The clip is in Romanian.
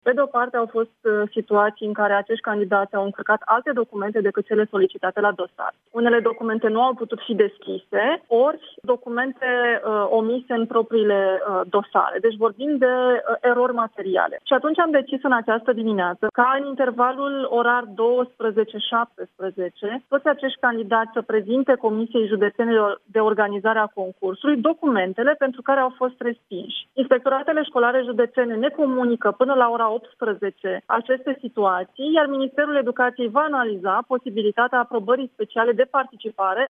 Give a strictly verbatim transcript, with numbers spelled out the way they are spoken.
Pe de o parte au fost situații în care acești candidați au încărcat alte documente decât cele solicitate la dosar. Unele documente nu au putut fi deschise, ori documente uh, omise în propriile uh, dosare. Deci vorbim de uh, erori materiale. Și atunci am decis în această dimineață ca în intervalul orar douăsprezece șaptesprezece toți acești candidați să prezinte Comisiei Județene de Organizare a Concursului documentele pentru care au fost respinși. Inspectoratele școlare județene ne comunică până la ora optsprezece aceste situații, iar Ministerul Educației va analiza posibilitatea aprobării speciale de participare